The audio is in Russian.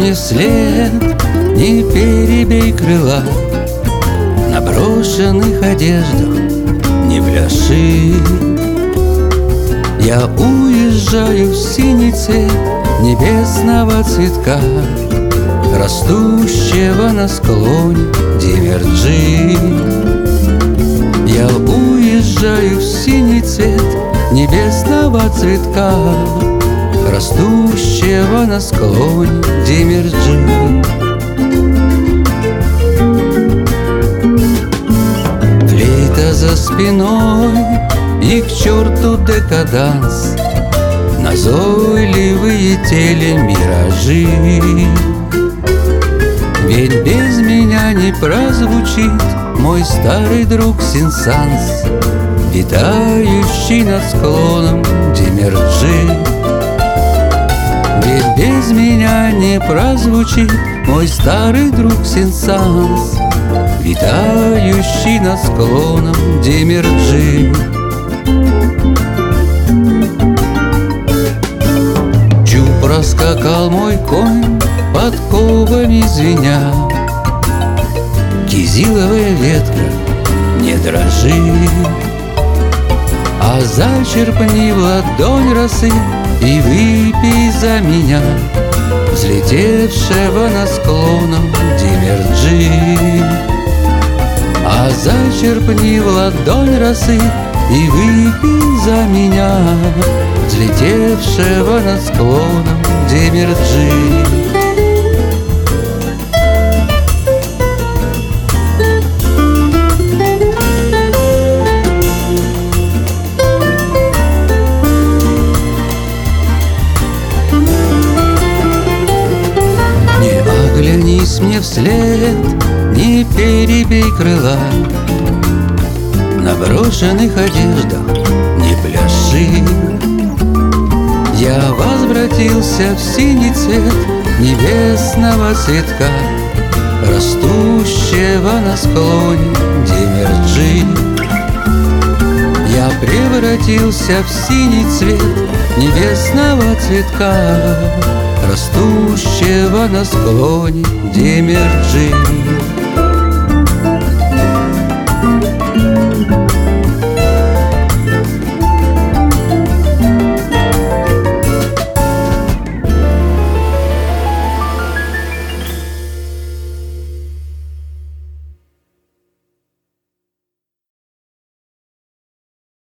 мне вслед, не перебей крыла. На брошенных одеждах не пляши. Я уезжаю в синий цвет небесного цветка, растущего на склоне Димерджи. Я уезжаю в синий цвет небесного цветка, растущего на склоне Димерджи. Флейта за спиной и к черту декаданс, назойливые телемиражи. Ведь без меня не прозвучит мой старый друг Сен-Санс, витающий над склоном Димерджи. Ведь без меня не прозвучит мой старый друг Сен-Санс, витающий над склоном Димерджи. Чу проскакал мой конь, подковами звеня. Кизиловая ветка, не дрожи, а зачерпни в ладонь росы и выпей за меня, взлетевшего на склоном Димерджи. А зачерпни в ладонь росы и выпей за меня, взлетевшего над склоном Димерджи. Оглянись мне вслед, не перебей крыла. На брошенных одеждах не пляши. Я возвратился в синий цвет небесного цветка, растущего на склоне Димерджи. Я превратился в синий цвет небесного цветка, растущего на склоне Димерджи.